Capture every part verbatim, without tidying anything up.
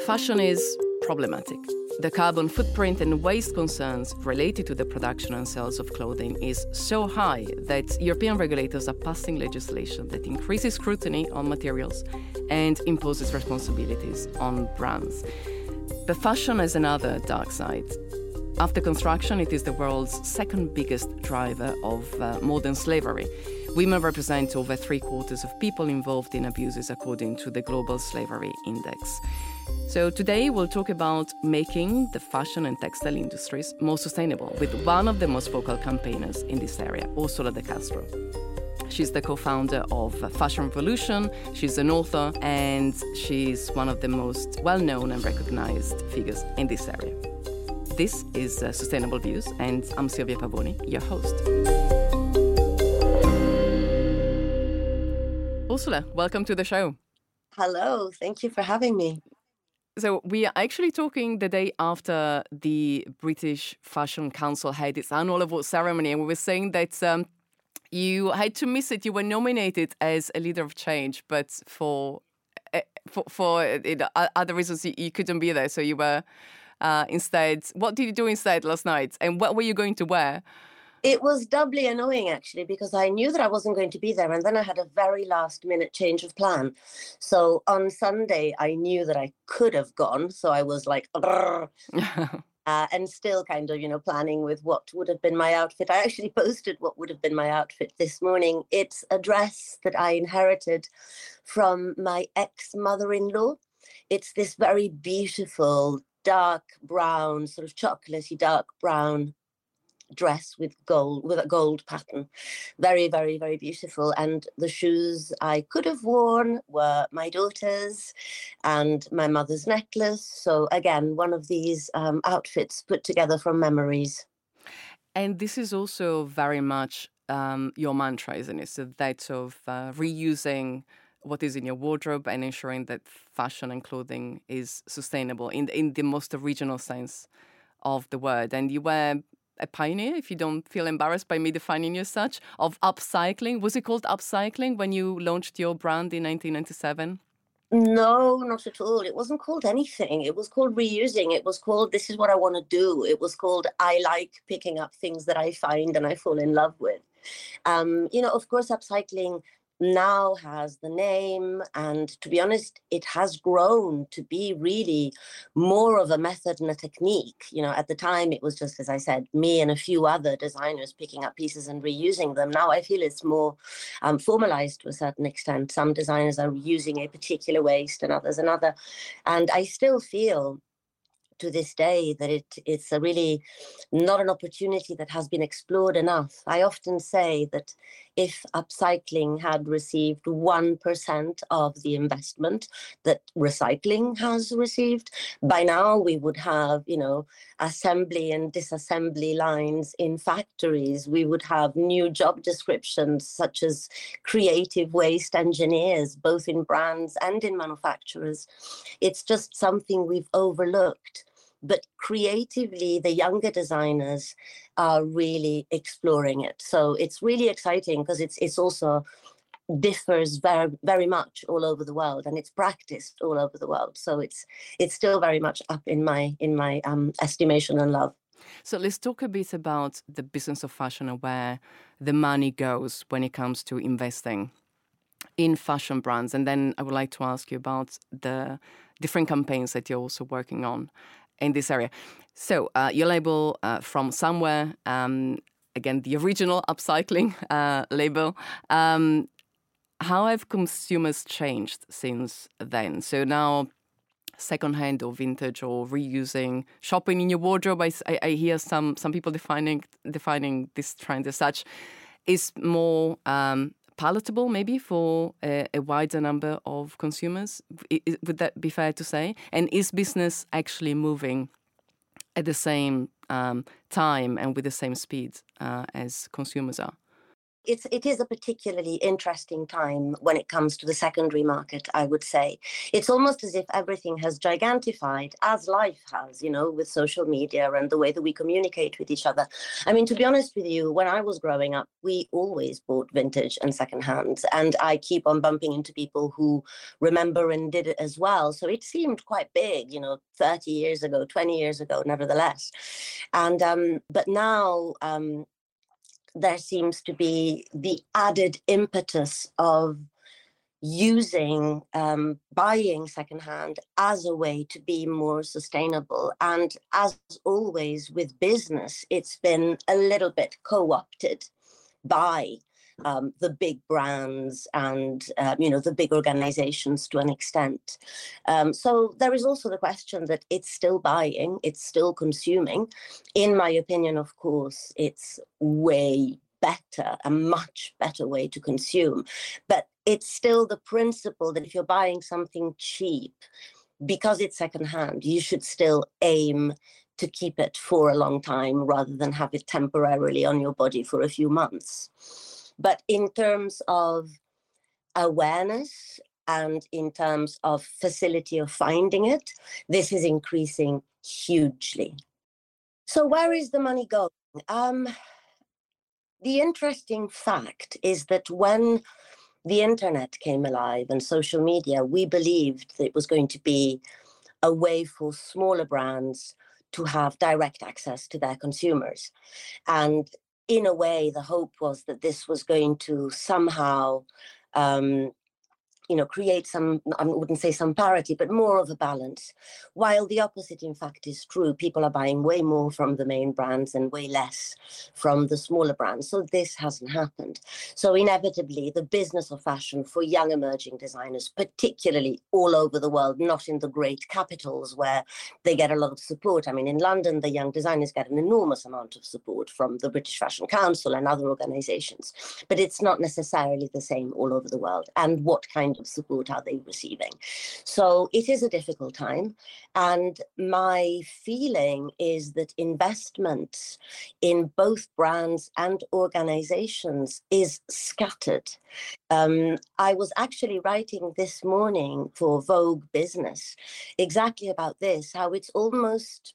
Fashion is problematic. The carbon footprint and waste concerns related to the production and sales of clothing is so high that European regulators are passing legislation that increases scrutiny on materials and imposes responsibilities on brands. But fashion has another dark side. After construction, it is the world's second biggest driver of uh, modern slavery. Women represent over three quarters of people involved in abuses according to the Global Slavery Index. So today we'll talk about making the fashion and textile industries more sustainable with one of the most vocal campaigners in this area, Ursula de Castro. She's the co-founder of Fashion Revolution, she's an author, and she's one of the most well-known and recognized figures in this area. This is uh, Sustainable Views, and I'm Silvia Pavoni, your host. Ursula, welcome to the show. Hello, thank you for having me. So we are actually talking the day after the British Fashion Council had its annual award ceremony, and we were saying that um, you had to miss it. You were nominated as a leader of change, but for uh, for, for uh, other reasons you, you couldn't be there. So you were uh, instead. What did you do instead last night? And what were you going to wear? It was doubly annoying, actually, because I knew that I wasn't going to be there. And then I had a very last minute change of plan. So on Sunday, I knew that I could have gone. So I was like, uh, and still kind of, you know, planning with what would have been my outfit. I actually posted what would have been my outfit this morning. It's a dress that I inherited from my ex-mother-in-law. It's this very beautiful, dark brown, sort of chocolatey dark brown dress with gold, with a gold pattern. Very, very, very beautiful. And the shoes I could have worn were my daughter's and my mother's necklace. So again, one of these um, outfits put together from memories. And this is also very much um, your mantra, isn't it? So that of uh, reusing what is in your wardrobe and ensuring that fashion and clothing is sustainable in, in the most original sense of the word. And you were a pioneer, if you don't feel embarrassed by me defining you as such, of upcycling. Was it called upcycling when you launched your brand in nineteen ninety-seven? No, not at all. It wasn't called anything. It was called reusing. It was called, this is what I want to do. It was called, I like picking up things that I find and I fall in love with. Um, you know, of course, upcycling now has the name, and to be honest, it has grown to be really more of a method and a technique. You know, at the time it was just, as I said, me and a few other designers picking up pieces and reusing them. Now I feel it's more um, formalized to a certain extent. Some designers are using a particular waste and others another, and I still feel to this day that it it's a really not an opportunity that has been explored enough. I often say that if upcycling had received one percent of the investment that recycling has received, by now we would have, you know, assembly and disassembly lines in factories. We would have new job descriptions such as creative waste engineers, both in brands and in manufacturers. It's just something we've overlooked. But creatively, the younger designers are really exploring it. So it's really exciting because it's it's also differs very, very much all over the world, and it's practiced all over the world. So it's it's still very much up in my in my um, estimation and love. So let's talk a bit about the business of fashion and where the money goes when it comes to investing in fashion brands. And then I would like to ask you about the different campaigns that you're also working on in this area. So uh, your label uh, From Somewhere, um, again, the original upcycling uh, label. Um, how have consumers changed since then? So now secondhand or vintage or reusing, shopping in your wardrobe, I, I, I hear some some people defining defining this trend as such, is more um, palatable maybe for a, a wider number of consumers. I, would that be fair to say? And is business actually moving at the same um, time and with the same speed uh, as consumers are? It's, it is a particularly interesting time when it comes to the secondary market, I would say. It's almost as if everything has gigantified, as life has, you know, with social media and the way that we communicate with each other. I mean, to be honest with you, when I was growing up, we always bought vintage and secondhand, and I keep on bumping into people who remember and did it as well. So it seemed quite big, you know, thirty years ago, twenty years ago, nevertheless. And um, but now, um, there seems to be the added impetus of using um, buying secondhand as a way to be more sustainable. And as always with business, it's been a little bit co-opted by um, the big brands and uh, you know, the big organizations to an extent. Um, so there is also the question that it's still buying, it's still consuming. In my opinion, of course, it's way better, a much better way to consume. But it's still the principle that if you're buying something cheap, because it's secondhand, you should still aim to keep it for a long time rather than have it temporarily on your body for a few months. But in terms of awareness and in terms of facility of finding it, this is increasing hugely. So where is the money going? Um, the interesting fact is that when the internet came alive and social media, we believed that it was going to be a way for smaller brands to have direct access to their consumers. And in a way, the hope was that this was going to somehow um, you know, create some, I wouldn't say some parity, but more of a balance. While the opposite, in fact, is true. People are buying way more from the main brands and way less from the smaller brands. So this hasn't happened. So inevitably, the business of fashion for young emerging designers, particularly all over the world, not in the great capitals where they get a lot of support. I mean, in London, the young designers get an enormous amount of support from the British Fashion Council and other organizations. But it's not necessarily the same all over the world. And what kind of support are they receiving? So it is a difficult time. And my feeling is that investment in both brands and organizations is scattered. Um, I was actually writing this morning for Vogue Business exactly about this, how it's almost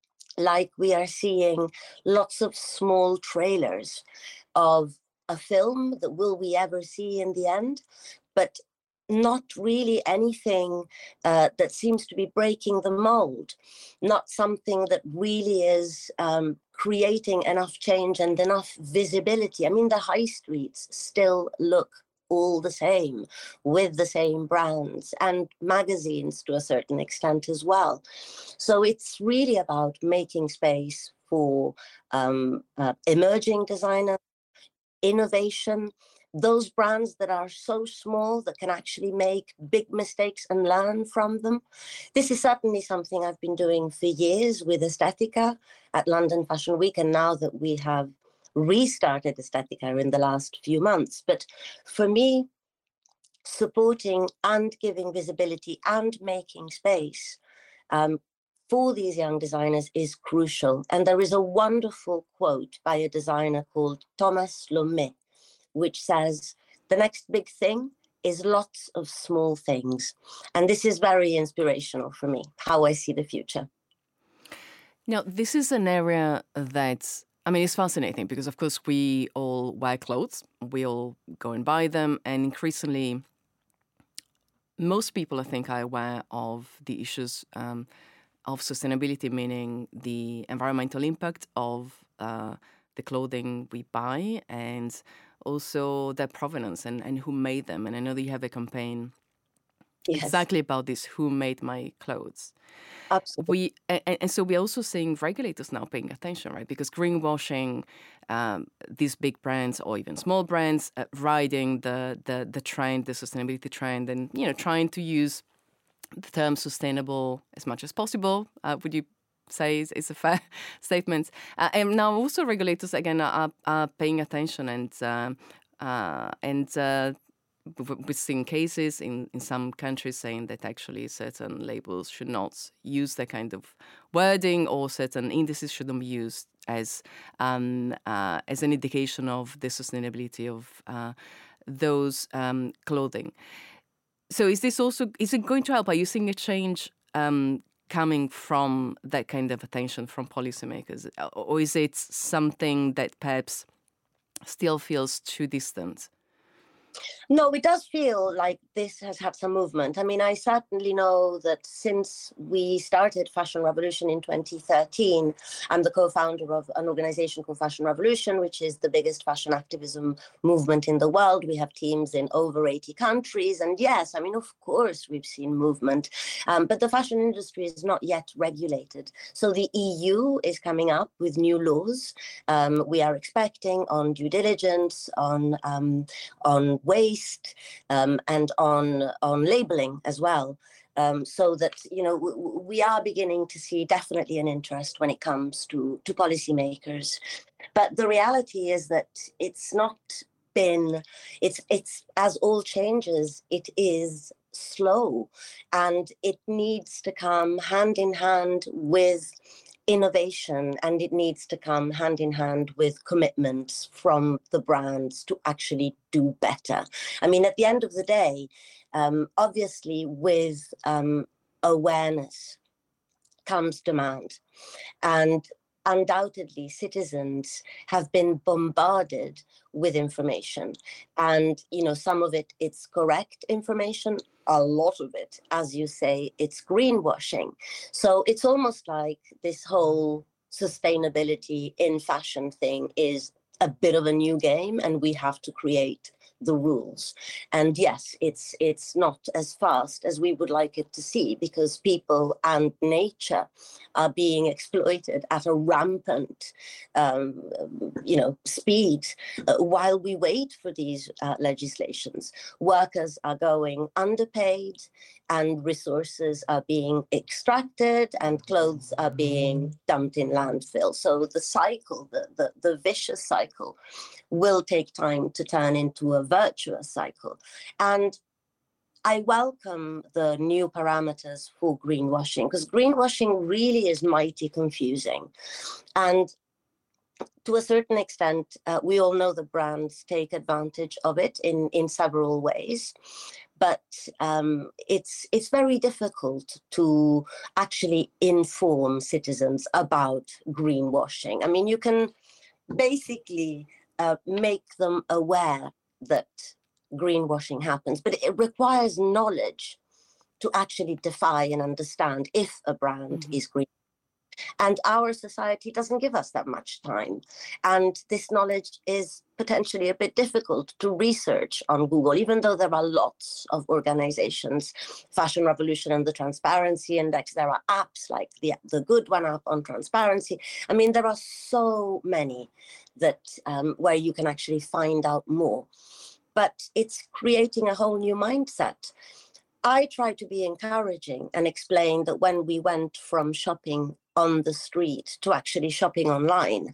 like we are seeing lots of small trailers of a film that will we ever see in the end, but not really anything uh, that seems to be breaking the mold, not something that really is um, creating enough change and enough visibility. I mean, the high streets still look all the same, with the same brands, and magazines to a certain extent as well. So it's really about making space for um, uh, emerging designer, innovation, those brands that are so small that can actually make big mistakes and learn from them. This is certainly something I've been doing for years with Estetica at London Fashion Week, and now that we have restarted Estetica in the last few months. But for me, supporting and giving visibility and making space um, for these young designers is crucial. And there is a wonderful quote by a designer called Thomas Lomé, which says, the next big thing is lots of small things. And this is very inspirational for me, how I see the future. Now, this is an area that, I mean, it's fascinating because, of course, we all wear clothes, we all go and buy them, and increasingly, most people, I think, are aware of the issues um, of sustainability, meaning the environmental impact of uh, the clothing we buy and also their provenance and, and who made them. And I know that you have a campaign yes. exactly about this, who made my clothes. Absolutely. We and, and so we're also seeing regulators now paying attention, right? Because greenwashing, um, these big brands or even small brands uh, riding the, the the trend, the sustainability trend, and you know trying to use the term sustainable as much as possible. Uh, would you say is, is a fair statement? Uh, and now also regulators again are, are paying attention and uh, uh, and. Uh, We've seen cases in, in some countries saying that actually certain labels should not use that kind of wording or certain indices shouldn't be used as um, uh, as an indication of the sustainability of uh, those um, clothing. So is this also, is it going to help? Are you seeing a change um, coming from that kind of attention from policymakers? Or is it something that perhaps still feels too distant? No, it does feel like this has had some movement. I mean, I certainly know that since we started Fashion Revolution in twenty thirteen, I'm the co-founder of an organization called Fashion Revolution, which is the biggest fashion activism movement in the world. We have teams in over eighty countries. And yes, I mean, of course, we've seen movement. Um, but the fashion industry is not yet regulated. So the E U is coming up with new laws. Um, we are expecting on due diligence, on, um, on waste, Um, and on on labeling as well, um, so that you know w- we are beginning to see definitely an interest when it comes to to policymakers. But the reality is that it's not been it's it's as all changes, it is slow, and it needs to come hand in hand with innovation, and it needs to come hand in hand with commitments from the brands to actually do better. I mean, at the end of the day, um, obviously with um, awareness comes demand. And undoubtedly, citizens have been bombarded with information. And, you know, some of it, it's correct information. A lot of it, as you say, it's greenwashing. So it's almost like this whole sustainability in fashion thing is a bit of a new game, and we have to create the rules. And yes, it's it's not as fast as we would like it to see, because people and nature are being exploited at a rampant, um, you know, speed. Uh, while we wait for these uh, legislations, workers are going underpaid, and resources are being extracted, and clothes are being dumped in landfill. So the cycle, the, the, the vicious cycle, will take time to turn into a virtuous cycle. And I welcome the new parameters for greenwashing, because greenwashing really is mighty confusing. And to a certain extent, uh, we all know that brands take advantage of it in, in several ways. But um, it's it's very difficult to actually inform citizens about greenwashing. I mean, you can basically uh, make them aware that greenwashing happens, but it requires knowledge to actually define and understand if a brand mm-hmm. is green. And our society doesn't give us that much time. And this knowledge is potentially a bit difficult to research on Google, even though there are lots of organizations, Fashion Revolution and the Transparency Index. There are apps like the, the Good One app on transparency. I mean, there are so many that um, where you can actually find out more. But it's creating a whole new mindset. I try to be encouraging and explain that when we went from shopping on the street to actually shopping online,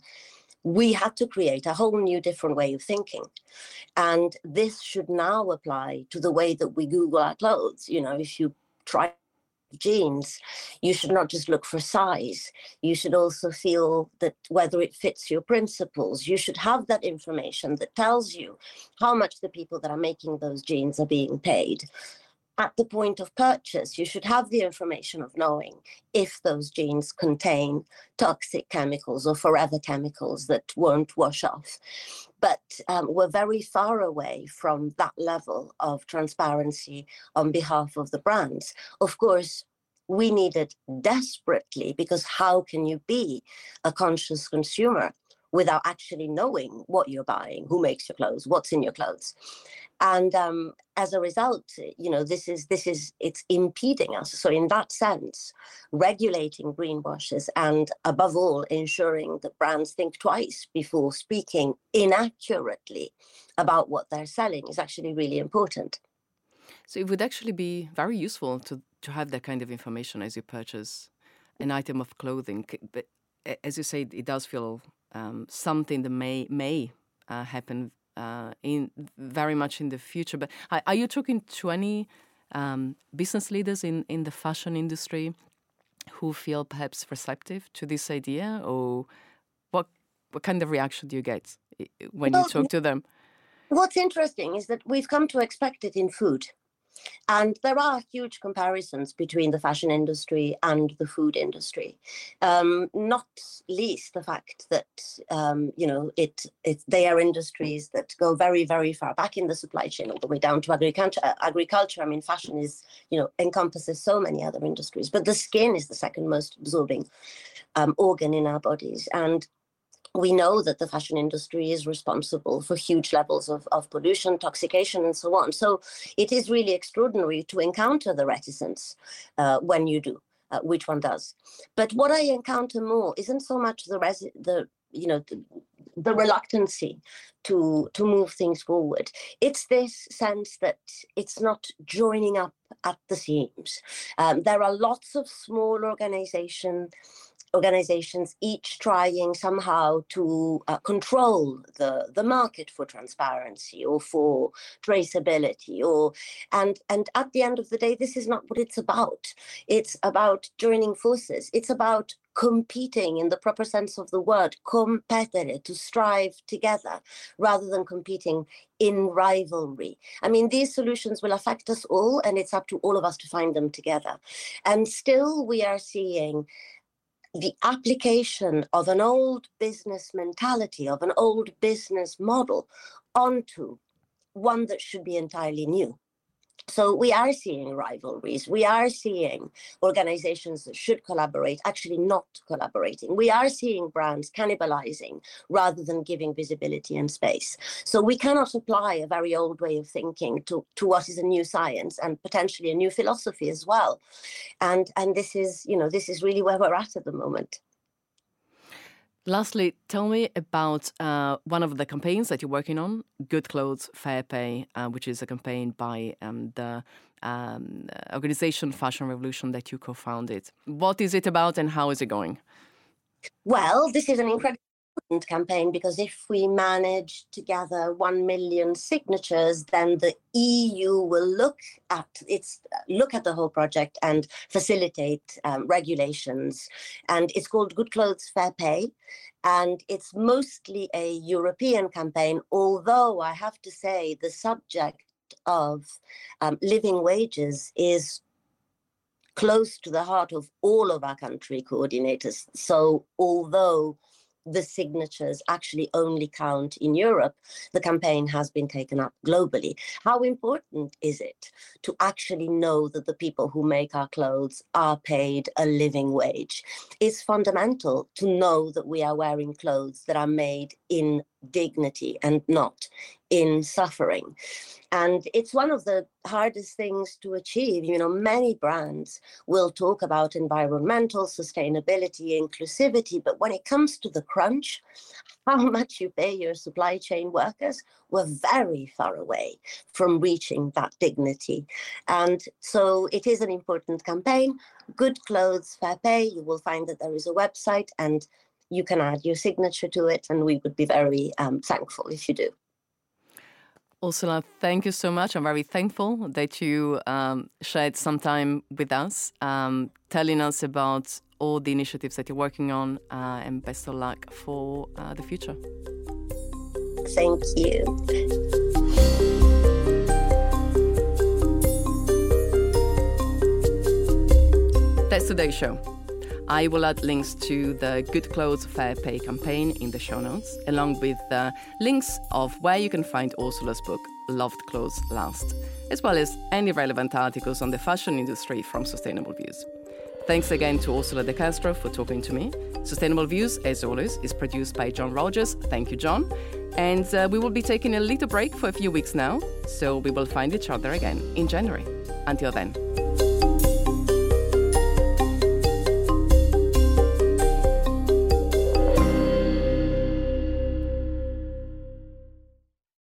we had to create a whole new different way of thinking. And this should now apply to the way that we Google our clothes. You know, if you try jeans, you should not just look for size. You should also feel that whether it fits your principles. You should have that information that tells you how much the people that are making those jeans are being paid. At the point of purchase, you should have the information of knowing if those jeans contain toxic chemicals or forever chemicals that won't wash off. But um, we're very far away from that level of transparency on behalf of the brands. Of course, we need it desperately, because how can you be a conscious consumer without actually knowing what you're buying, who makes your clothes, what's in your clothes? And um, as a result, you know, this is this is it's impeding us. So in that sense, regulating greenwashers and above all, ensuring that brands think twice before speaking inaccurately about what they're selling is actually really important. So it would actually be very useful to, to have that kind of information as you purchase an item of clothing. But as you say, it does feel um, something that may may uh, happen Uh, in very much in the future. But are you talking to any um, business leaders in, in the fashion industry who feel perhaps receptive to this idea, or what what kind of reaction do you get when well, you talk to them? What's interesting is that we've come to expect it in food. And there are huge comparisons between the fashion industry and the food industry, um, not least the fact that, um, you know, it, it they are industries that go very, very far back in the supply chain, all the way down to agriculture. Agriculture, I mean, fashion is, you know, encompasses so many other industries, but the skin is the second most absorbing um, organ in our bodies. And we know that the fashion industry is responsible for huge levels of, of pollution, toxication, and so on. So it is really extraordinary to encounter the reticence uh, when you do, uh, which one does. But what I encounter more isn't so much the, res- the you know, the, the reluctancy to, to move things forward. It's this sense that it's not joining up at the seams. Um, there are lots of small organizations organizations, each trying somehow to uh, control the, the market for transparency or for traceability, or and and at the end of the day, this is not what it's about. It's about joining forces. It's about competing in the proper sense of the word, competere, to strive together, rather than competing in rivalry. I mean, these solutions will affect us all, and it's up to all of us to find them together. And still we are seeing the application of an old business mentality, of an old business model onto one that should be entirely new. So we are seeing rivalries. We are seeing organizations that should collaborate actually not collaborating. We are seeing brands cannibalizing rather than giving visibility and space. So we cannot apply a very old way of thinking to, to what is a new science and potentially a new philosophy as well. And, and this is, you know, this is really where we're at at the moment. Lastly, tell me about uh, one of the campaigns that you're working on, Good Clothes, Fair Pay, uh, which is a campaign by um, the um, organization Fashion Revolution that you co-founded. What is it about and how is it going? Well, this is an incredible campaign because if we manage to gather one million signatures, then the E U will look at its look at the whole project and facilitate um, regulations. And it's called Good Clothes, Fair Pay. And it's mostly a European campaign, although I have to say the subject of um, living wages is close to the heart of all of our country coordinators. So although the signatures actually only count in Europe, the campaign has been taken up globally. How important is it to actually know that the people who make our clothes are paid a living wage? It's fundamental to know that we are wearing clothes that are made in dignity and not in suffering. And it's one of the hardest things to achieve. You know, many brands will talk about environmental sustainability, inclusivity, but when it comes to the crunch, how much you pay your supply chain workers, we're very far away from reaching that dignity. And so it is an important campaign. Good Clothes, Fair Pay. You will find that there is a website and you can add your signature to it, and we would be very um, thankful if you do. Ursula, thank you so much. I'm very thankful that you um, shared some time with us, um, telling us about all the initiatives that you're working on, uh, and best of luck for uh, the future. Thank you. That's today's show. I will add links to the Good Clothes Fair Pay campaign in the show notes, along with uh, links of where you can find Ursula's book, Loved Clothes Last, as well as any relevant articles on the fashion industry from Sustainable Views. Thanks again to Ursula De Castro for talking to me. Sustainable Views, as always, is produced by John Rogers. Thank you, John. And uh, we will be taking a little break for a few weeks now, so we will find each other again in January. Until then.